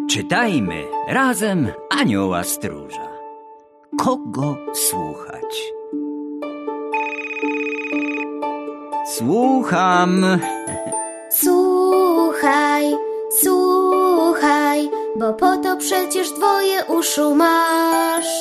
Czytajmy razem Anioła Stróża. Kogo słuchać? Słucham. Słuchaj, słuchaj, bo po to przecież dwoje uszu masz.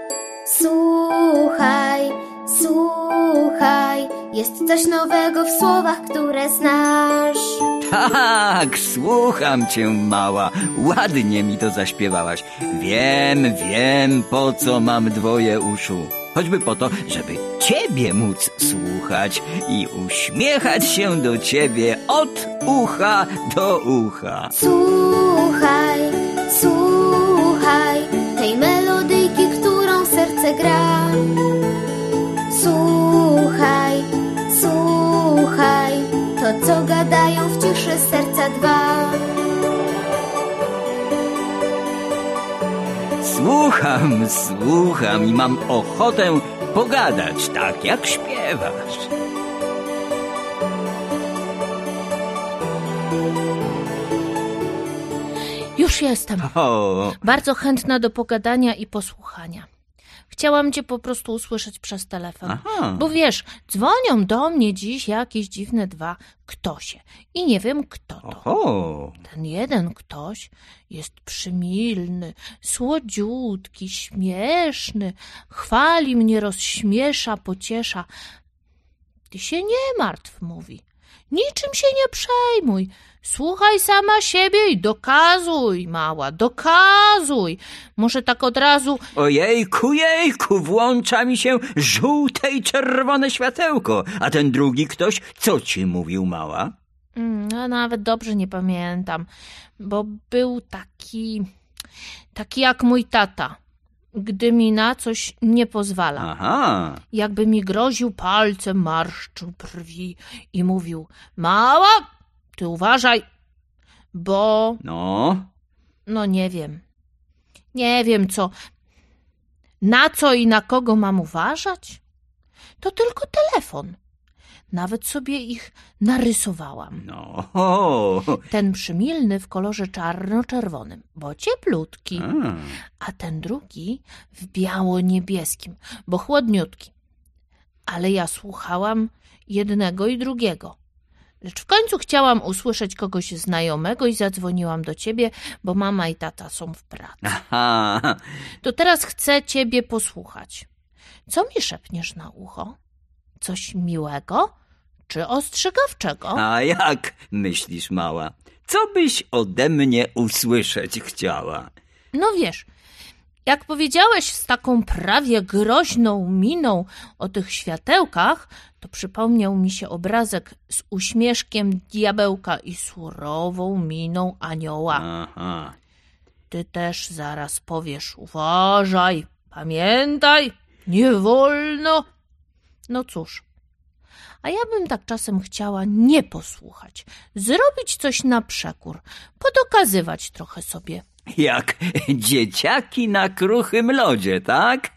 Słuchaj, słuchaj, jest coś nowego w słowach, które znasz. Tak, słucham cię, mała. Ładnie mi to zaśpiewałaś. Wiem, po co mam dwoje uszu. Choćby po to, żeby ciebie móc słuchać i uśmiechać się do ciebie od ucha do ucha. Słuchaj, słuchaj tej melodyjki, którą serce gra. Słuchaj, słuchaj to, co gadają w ciszy serca dwa. Słucham i mam ochotę pogadać, tak jak śpiewasz. Już jestem. Bardzo chętna do pogadania i posłuchania. Chciałam cię po prostu usłyszeć przez telefon. Bo wiesz, dzwonią do mnie dziś jakieś dziwne dwa ktosie i nie wiem kto to. Ten jeden ktoś jest przymilny, słodziutki, śmieszny, chwali mnie, rozśmiesza, pociesza. Ty się nie martw, mówi. Niczym się nie przejmuj. Słuchaj sama siebie i dokazuj, mała, dokazuj. Może tak od razu... Ojejku, włącza mi się żółte i czerwone światełko. A ten drugi ktoś, co ci mówił, mała? No, nawet dobrze nie pamiętam, bo był taki jak mój tata, gdy mi na coś nie pozwala. Jakby mi groził palcem, marszczył brwi i mówił: mała, ty uważaj, bo... No nie wiem. Nie wiem co. Na co i na kogo mam uważać? To tylko telefon. Nawet sobie ich narysowałam. Ten przymilny w kolorze czarno-czerwonym, bo cieplutki, a ten drugi w biało-niebieskim, bo chłodniutki. Ale ja słuchałam jednego i drugiego. Lecz w końcu chciałam usłyszeć kogoś znajomego i zadzwoniłam do ciebie, bo mama i tata są w pracy. To teraz chcę ciebie posłuchać. Co mi szepniesz na ucho? Coś miłego czy ostrzegawczego? A jak myślisz, mała? Co byś ode mnie usłyszeć chciała? No wiesz, jak powiedziałeś z taką prawie groźną miną o tych światełkach, to przypomniał mi się obrazek z uśmieszkiem diabełka i surową miną anioła. Ty też zaraz powiesz: uważaj, pamiętaj, nie wolno. No cóż, a ja bym tak czasem chciała nie posłuchać, zrobić coś na przekór, podokazywać trochę sobie. Jak dzieciaki na kruchym lodzie, tak?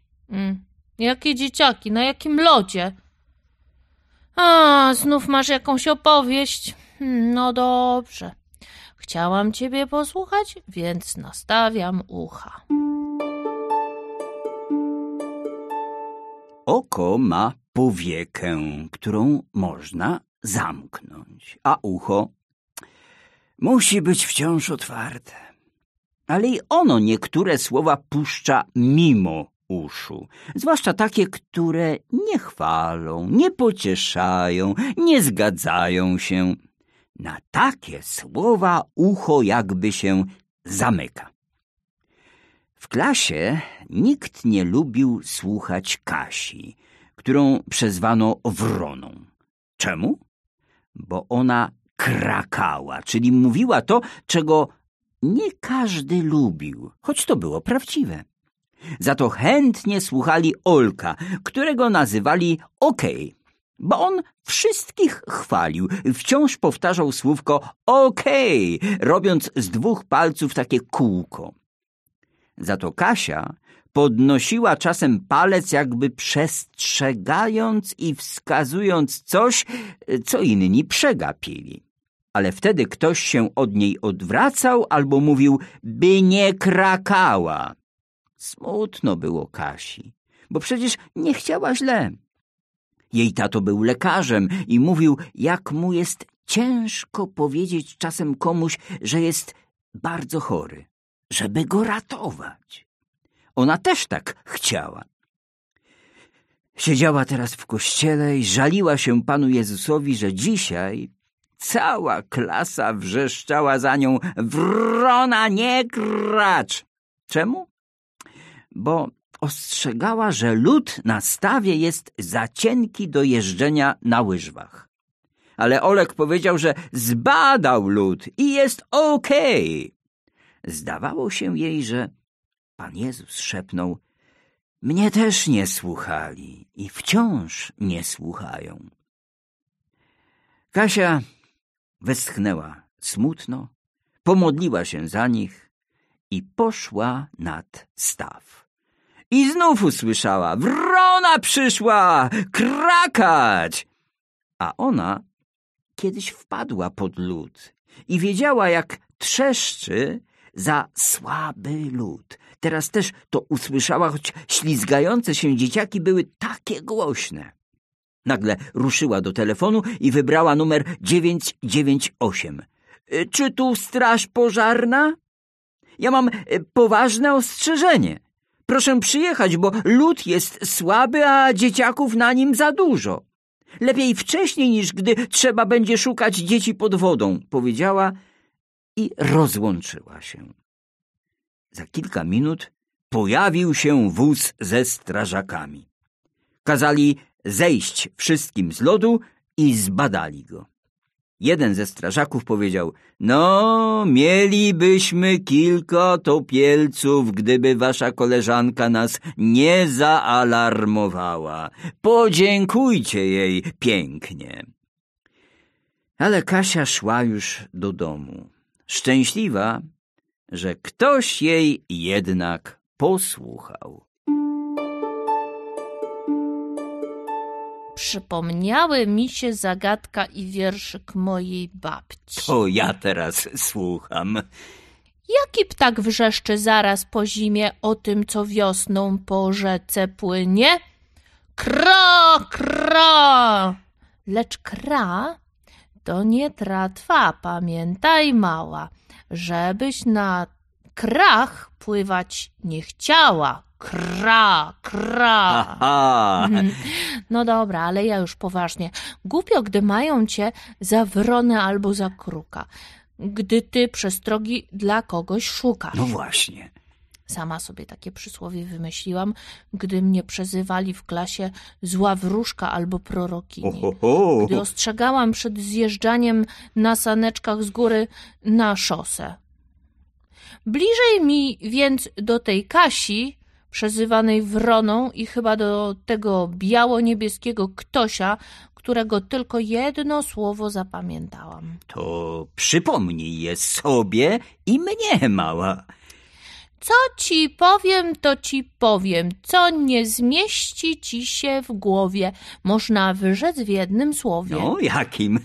Jakie dzieciaki? Na jakim lodzie? Znów masz jakąś opowieść? No dobrze. Chciałam ciebie posłuchać, więc nastawiam ucha. Oko ma powiekę, którą można zamknąć, a ucho musi być wciąż otwarte. Ale i ono niektóre słowa puszcza mimo uszu, zwłaszcza takie, które nie chwalą, nie pocieszają, nie zgadzają się. Na takie słowa ucho jakby się zamyka. W klasie nikt nie lubił słuchać Kasi, którą przezwano Wroną. Czemu? Bo ona krakała, czyli mówiła to, czego nie każdy lubił, choć to było prawdziwe. Za to chętnie słuchali Olka, którego nazywali Okej, bo on wszystkich chwalił. Wciąż powtarzał słówko okej, robiąc z 2 palców takie kółko. Za to Kasia podnosiła czasem palec, jakby przestrzegając i wskazując coś, co inni przegapili. ale wtedy ktoś się od niej odwracał albo mówił, by nie krakała. Smutno było Kasi, bo przecież nie chciała źle. Jej tato był lekarzem i mówił, jak mu jest ciężko powiedzieć czasem komuś, że jest bardzo chory, żeby go ratować. Ona też tak chciała. Siedziała teraz w kościele i żaliła się Panu Jezusowi, że dzisiaj cała klasa wrzeszczała za nią: Wrona, nie kracz! Czemu? Bo ostrzegała, że lód na stawie jest za cienki do jeżdżenia na łyżwach. Ale Olek powiedział, że zbadał lód i jest okej. Zdawało się jej, że Pan Jezus szepnął: mnie też nie słuchali i wciąż nie słuchają. Kasia westchnęła smutno, pomodliła się za nich i poszła nad staw. I znów usłyszała: wrona przyszła, krakać! A ona kiedyś wpadła pod lód i wiedziała, jak trzeszczy za słaby lód. Teraz też to usłyszała, choć ślizgające się dzieciaki były takie głośne. Nagle ruszyła do telefonu i wybrała numer 998. Czy tu straż pożarna? Ja mam poważne ostrzeżenie. Proszę przyjechać, bo lód jest słaby, a dzieciaków na nim za dużo. Lepiej wcześniej, niż gdy trzeba będzie szukać dzieci pod wodą, powiedziała i rozłączyła się. Za kilka minut pojawił się wóz ze strażakami. Kazali zejść wszystkim z lodu i zbadali go. Jeden ze strażaków powiedział: no, mielibyśmy kilka topielców, gdyby wasza koleżanka nas nie zaalarmowała. Podziękujcie jej pięknie. Ale Kasia szła już do domu, szczęśliwa, że ktoś jej jednak posłuchał. Przypomniały mi się zagadka i wierszyk mojej babci. To ja teraz słucham. Jaki ptak wrzeszczy zaraz po zimie o tym, co wiosną po rzece płynie? Kra, kra! Lecz kra to nie tratwa, pamiętaj mała, żebyś na krach pływać nie chciała. Kra, kra. Aha. No dobra, ale ja już poważnie. Głupio, gdy mają cię za wronę albo za kruka, gdy ty przestrogi dla kogoś szukasz. No właśnie. Sama sobie takie przysłowie wymyśliłam, gdy mnie przezywali w klasie zła wróżka albo prorokini. Gdy ostrzegałam przed zjeżdżaniem na saneczkach z góry na szosę. Bliżej mi więc do tej Kasi, przezywanej wroną, i chyba do tego biało-niebieskiego ktośa, którego tylko jedno słowo zapamiętałam. To przypomnij je sobie i mnie, mała. Co ci powiem, to ci powiem, co nie zmieści ci się w głowie, można wyrzec w jednym słowie. No, jakim?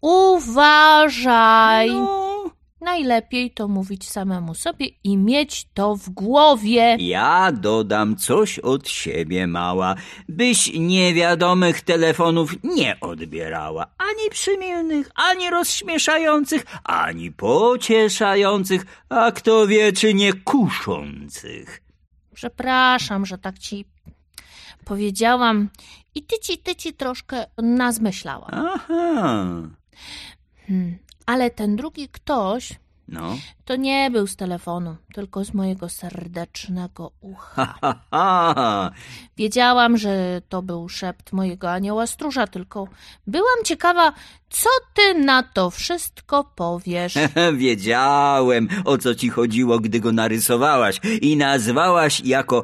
Uważaj! No. Najlepiej to mówić samemu sobie i mieć to w głowie. Ja dodam coś od siebie, mała, byś niewiadomych telefonów nie odbierała, ani przymilnych, ani rozśmieszających, ani pocieszających, a kto wie, czy nie kuszących. Przepraszam, że tak ci powiedziałam i ty ci troszkę nazmyślałam. Aha. Ale ten drugi ktoś No. to nie był z telefonu, tylko z mojego serdecznego ucha. Wiedziałam, że to był szept mojego anioła stróża, tylko byłam ciekawa, co ty na to wszystko powiesz. Wiedziałem, o co ci chodziło, gdy go narysowałaś i nazwałaś jako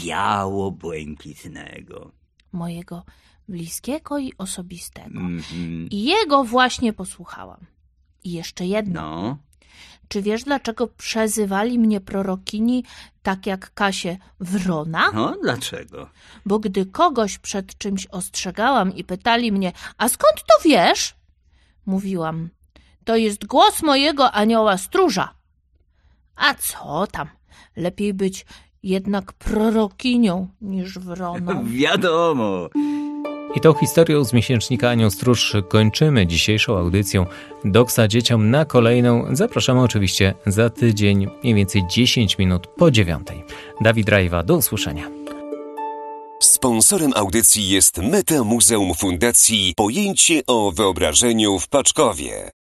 biało-błękitnego. Mojego bliskiego i osobistego. I jego właśnie posłuchałam. I jeszcze jedno. No. Czy wiesz, dlaczego przezywali mnie prorokini, tak jak Kasię, wrona? No, dlaczego? Bo gdy kogoś przed czymś ostrzegałam i pytali mnie, a skąd to wiesz? Mówiłam, To jest głos mojego anioła stróża. A co tam? Lepiej być jednak prorokinią niż wroną. Wiadomo. I tą historią z miesięcznika Anioł Stróż kończymy dzisiejszą audycją. Doksa dzieciom na kolejną zapraszamy oczywiście za tydzień, mniej więcej 10 minut po 9. Dawid Rajwa, do usłyszenia. Sponsorem audycji jest Metamuzeum Fundacji Pojęcie o Wyobrażeniu w Paczkowie.